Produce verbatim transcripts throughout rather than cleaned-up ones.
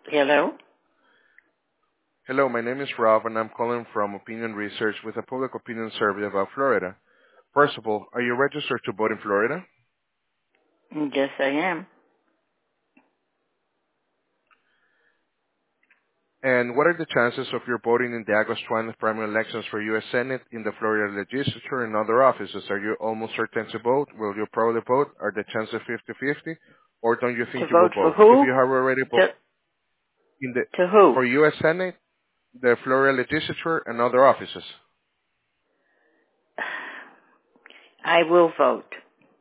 Hello? Hello, my name is Rob, and I'm calling from Opinion Research with a public opinion survey about Florida. First of all, are you registered to vote in Florida? Yes, I am. And what are the chances of your voting in the August twentieth primary elections for U S Senate, in the Florida legislature, and other offices? Are you almost certain to vote? Will you probably vote? Are the chances fifty-fifty? Or don't you To think you will vote for vote? If who? you have already To, voted in the, to who? for U S Senate, the Florida legislature, and other offices? I will vote.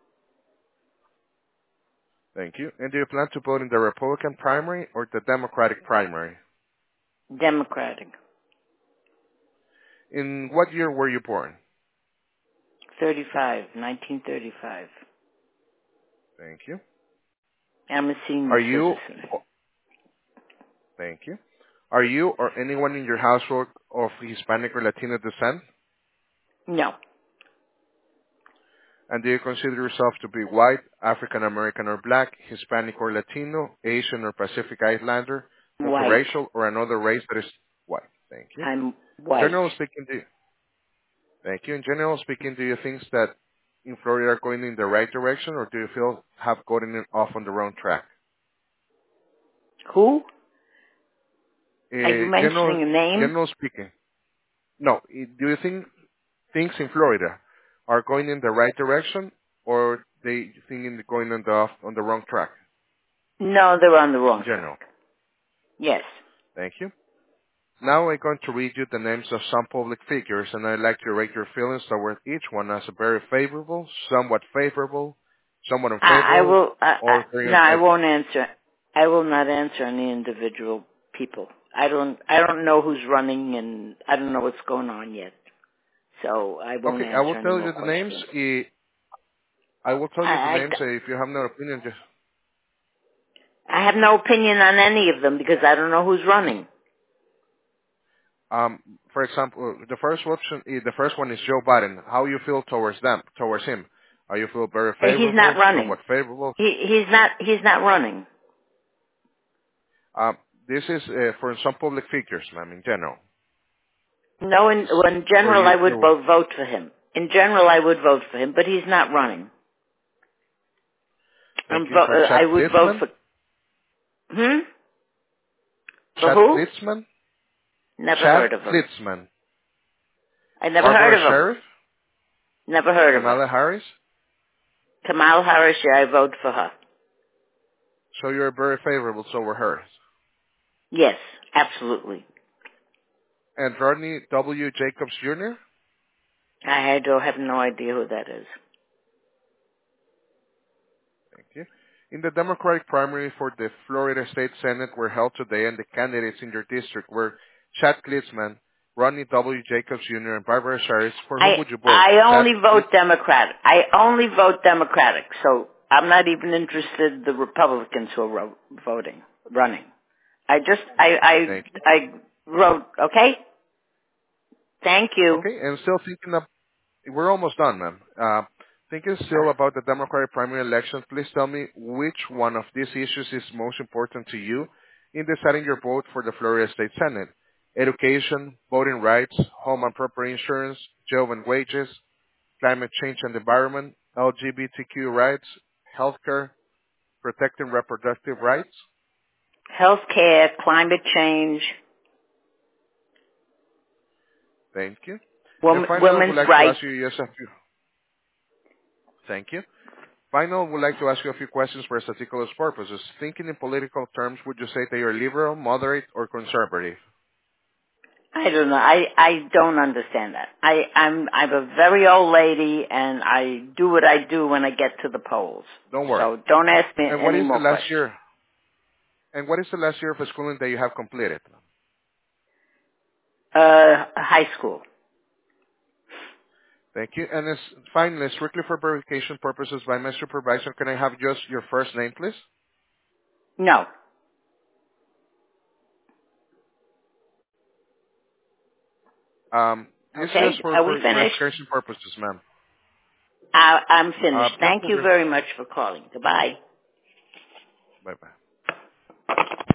Thank you. And do you plan to vote in the Republican primary or the Democratic primary? Democratic. In what year were you born? thirty-five, nineteen thirty-five. Thank you. I'm a Are senior you, citizen. thank you. Are you or anyone in your household of Hispanic or Latino descent? No. And do you consider yourself to be white, African American or black, Hispanic or Latino, Asian or Pacific Islander, White. multiracial, or another race that is white? Thank you. I'm white. Generally speaking, do you, thank you. In general speaking, do you think that in Florida are going in the right direction, or do you feel have gotten off on the wrong track? Who? Are you Uh, general, mentioning a name? general speaking, no. i- Do you think things in Florida are going in the right direction, or they think in going on the off, on the wrong track? No, they're on the In wrong general, track. Yes. thank you. Now I'm going to read you the names of some public figures, and I'd like to rate your feelings toward each one as a very favorable, somewhat favorable, somewhat I, I unfavorable, will, I, I, or very no, I unfavorable. won't answer. I will not answer any individual people. I don't, I don't know who's running and I don't know what's going on yet. So I won't Okay, I will answer any tell more you the names. questions. eh, I will tell I, you the I, names. eh, If you have no opinion, just I have no opinion on any of them because I don't know who's running. Um, for example, the first option, eh, the first one is Joe Biden. How you feel towards them, towards him? Are you feel very Uh, He's not favorable, running. somewhat favorable? He, he's not, he's not running. Um, this is uh, for some public figures, ma'am, in general. No, in, well, in Or general you I would feel? vote, vote for him. In general I would vote for him, but he's not running. Thank I'm you vo- for uh, Chad I would vote Litzman. for, hmm? For Chad who? Litzman. Never Chad heard of him. Litzman. I never heard Barbara of him. Sheriff. Never heard of her. Kamala Harris. Kamala Harris, yeah, I vote for her. So you're very favorable toward her. Yes, absolutely. And Rodney W. Jacobs Junior I don't have no idea who that is. Thank you. In the Democratic primary for the Florida State Senate were held today, and the candidates in your district were Chad Klitzman, Rodney W. Jacobs Junior, and Barbara Harris. For I whom would you vote? I Chad only vote Klitz- Democratic. I only vote Democratic, so I'm not even interested in the Republicans who are ro- voting, running. I just, I, I, Thank you. I wrote, okay? Thank you. Okay, and still thinking of, we're almost done, ma'am. Uh, thinking still about the Democratic primary election, please tell me which one of these issues is most important to you in deciding your vote for the Florida State Senate. Education, voting rights, home and property insurance, job and wages, climate change and environment, L G B T Q rights, healthcare, protecting reproductive rights. Healthcare, climate change, Thank you. And wom- finally, I would women's like to rights. ask you just a few. Thank you. Finally, I would like to ask you a few questions for statistical purposes. Thinking in political terms, would you say that you're liberal, moderate, or conservative? I don't know. I, I don't understand that. I, I'm, I'm a very old lady and I do what I do when I get to the polls. Don't worry. So don't ask me And what any is the more last questions. year? And what is the last year of schooling that you have completed? Uh, high school. Thank you. And as, finally, strictly for verification purposes by my supervisor, can I have just your first name, please? No. Um, this is Okay? just for Are we ver- finished? verification purposes, ma'am. I, I'm Uh, finished. just Thank for you ver- very much for calling. Goodbye. Bye-bye.